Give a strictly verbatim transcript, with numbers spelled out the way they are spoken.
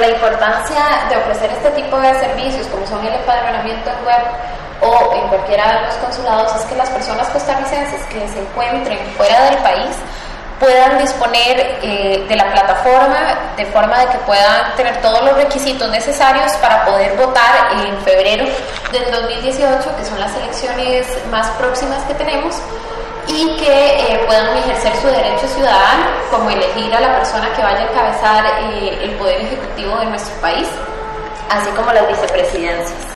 la importancia de ofrecer este tipo de servicios, como son el empadronamiento en web o en cualquiera de los consulados, es que las personas costarricenses que se encuentren fuera del país puedan disponer eh, de la plataforma de forma de que puedan tener todos los requisitos necesarios para poder votar en febrero del dos mil dieciocho, que son las elecciones más próximas que tenemos, y que eh, puedan ejercer su derecho ciudadano, como elegir a la persona que vaya a encabezar eh, el poder ejecutivo de nuestro país, así como las vicepresidencias.